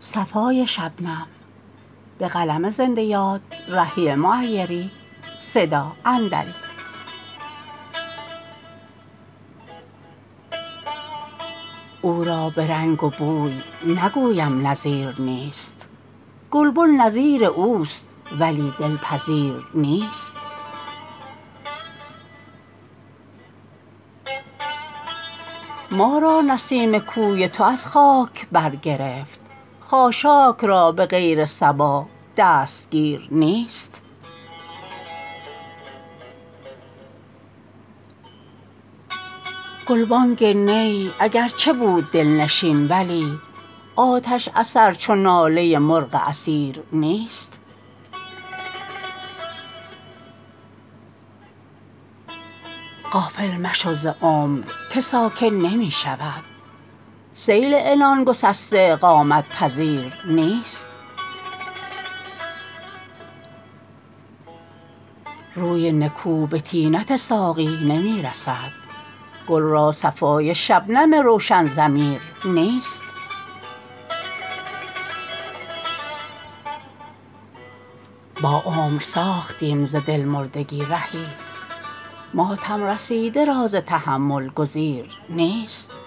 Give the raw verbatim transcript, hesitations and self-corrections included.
صفای شبنم. به قلم زنده یاد رهی معیری. صدا اندری. او را به رنگ و بوی نگویم نظیر نیست، گلبن نظیر اوست ولی دلپذیر نیست. ما را نسیم کوی تو از خاک برگرفت، خاشاک را به غیر صبا دستگیر نیست. گلبانگ نی اگر چه بود دلنشین ولی آتش اثر چو ناله مرغ اسیر نیست. غافل مشو ز عمر که ساکن نمی شود، سیل عنان گسسته اقامت پذیر نیست. روی نکو به طینت ساقی نمی رسد، گل را صفای شبنم روشن ضمیر نیست. با عمر ساختیم ز دلمردگی رهی، ماتم رسیده را ز تحمل گزیر نیست.